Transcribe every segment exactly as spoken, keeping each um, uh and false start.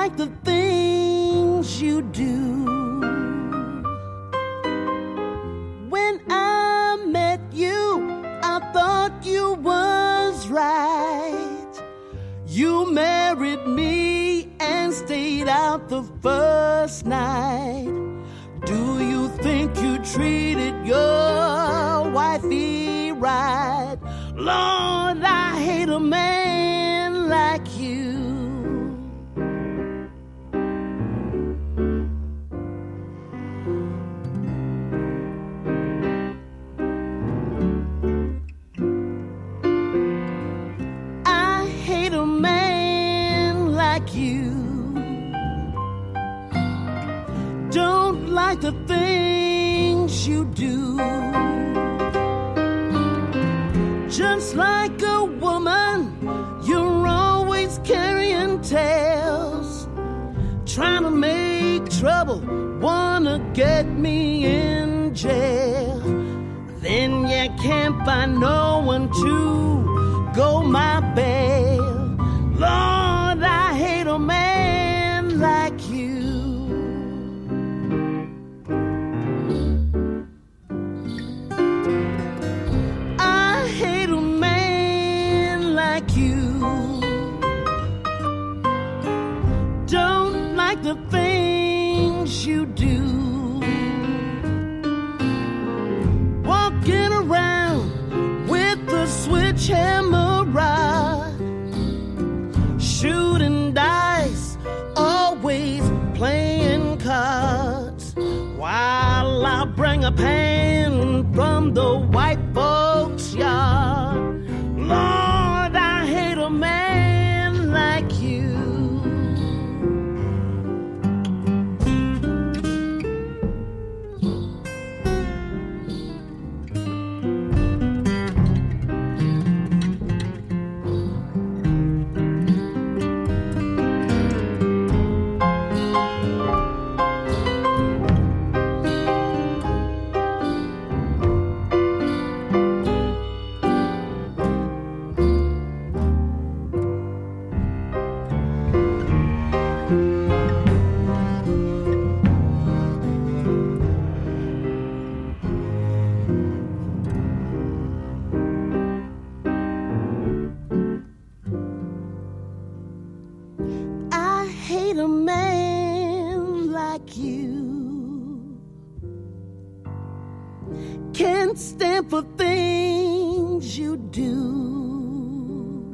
like the things you do. When I met you, I thought you was right. You married me and stayed out the first night. Do you think you treated your wifey right? Lord, I hate a man like you. I hate a man like you. Don't like the things you do. Just like a woman, you're always carrying tales, trying to make trouble, wanna get me in jail. Then you can't find no one to go my bail. Lord, I hate a man like you. I hate a man like you. Don't like the things you do. Walking around with a switchhammer rod, shooting dice, always playing cards, while I bring a pan from the white folks' yard. Lord, I hate a man like you. I hate a man like you. Can't stand for things you do.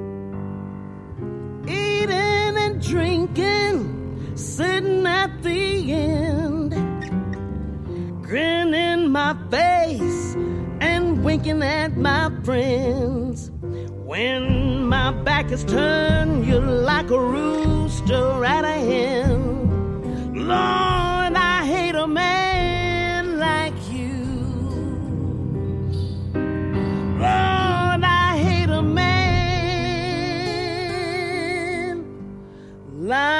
Eating and drinking, sitting at the end, grinning my face and winking at my friends. When my back is turned, you're like a rooster at a hen. Lord, I hate a man like you. Lord, I hate a man like